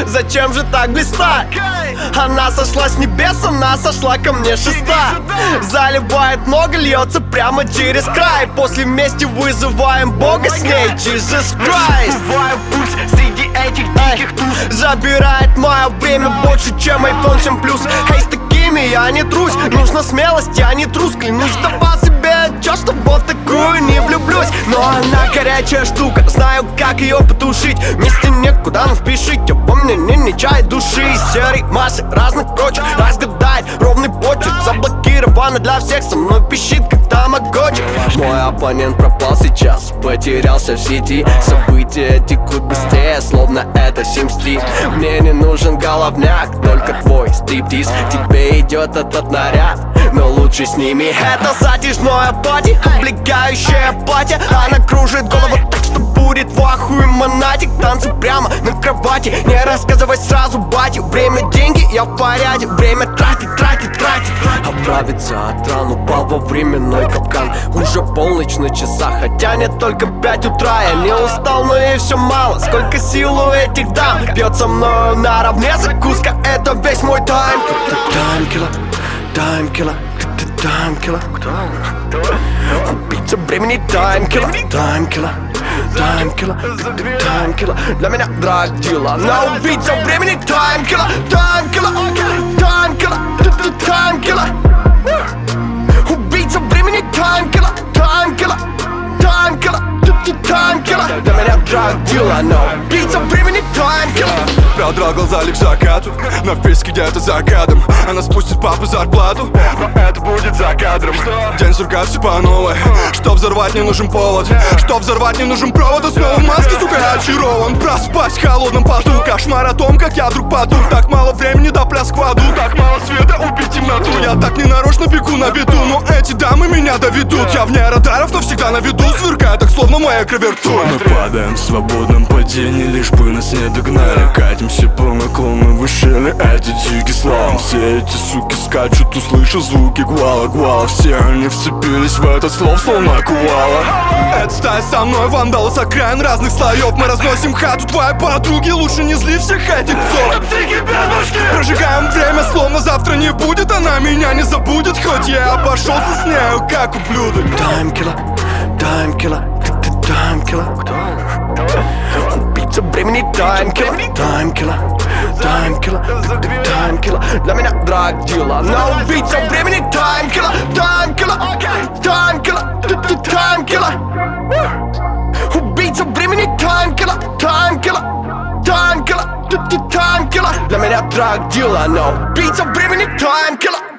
Зачем же так блистать? Она сошла с небес, она сошла ко мне шеста. Заливает много, льется прямо через край. После вместе вызываем Бога с ней, Jesus Christ. Бываю пульс среди этих диких туз. Забирает мое время больше, чем iPhone 7 Plus. Эй, с такими я не трусь. Нужна смелость, я не трус. Клянусь, давал себе отчет, что в такую не влюблюсь. Но она горячая штука, знаю, как ее потушить. Вместе некуда нам спешить, я помню, не чай души. Серой массы разных прочих разгадает ровный почерк. Заблокировано для всех, со мной пищит, как тамагочи. Мой оппонент пропал сейчас, потерялся в сети. События текут быстрее, словно это Сим-стрит. Мне не нужен головняк, только твой стриптиз. Тебе идет этот наряд, но лучше сними это затяжное пати, облегающее платье. Она кружит голову так, что будет в ахуе монатик. Танцы прямо на кровати, не рассказывай сразу бате. Время, деньги, я в порядке, время тратить. Оправиться от ран, упал во временной капкан. Уже полночь на часах, хотя не только 5 утра. Я не устал, но и все мало, сколько сил у этих дам. Пьет со мною наравне, закуска, это весь мой тайм. Таймкиллер, таймкиллер, таймкиллер. Убийца времени, таймкиллер, таймкиллер, таймкиллер, таймкиллер. Для меня драг-дилер, но убийца времени, таймкиллер, таймкиллер, таймкиллер, таймкиллер. Убийца времени, таймкиллер, таймкиллер, таймкиллер, таймкиллер. Для меня драг-дилер, но убийца времени, таймкиллер. Продрал глаза лишь к закату, но вписки где-то за кадром. Она спустит папу зарплату, но это будет за кадром. День сурка, все по новой. Чтоб взорвать, не нужен повод. Чтоб взорвать, не нужен провод. А снова в маске, сука, я очарован. Проспать в холодном поту. Кошмар о том, как я вдруг потух. Так мало времени до пляск в аду. Так мало света, убить темноту. Я так ненарочно бегу на беду, но эти дамы меня доведут. Я вне радаров, но всегда на виду. Сверкаю так, словно моя клавиатура. Мы падаем в свободном падении, лишь бы нас не догнали. Катимся по наклону выше, эти дикий слом. Все эти суки скачут, услышал звуки гвала-гвала. Все они вцепились в этот слов, словно кувала. Это стая со мной, вандалы с окраин разных слоев. Мы разносим хату твоей подруги, лучше не зли всех этих псов. Прожигаем время, словно завтра не будет. Она меня не забудет, хоть я обошелся с нею, как ублюдок. Таймкиллер, таймкиллер, таймкиллер. Убийца времени, таймкиллер, таймкиллер, таймкиллер, таймкиллер. Для меня драг-дилер, но убийца времени, таймкиллер, таймкиллер, таймкиллер, таймкиллер. Убийца времени, таймкиллер, таймкиллер, таймкиллер, таймкиллер. Для меня драг-дилер, но убийца времени, таймкиллер.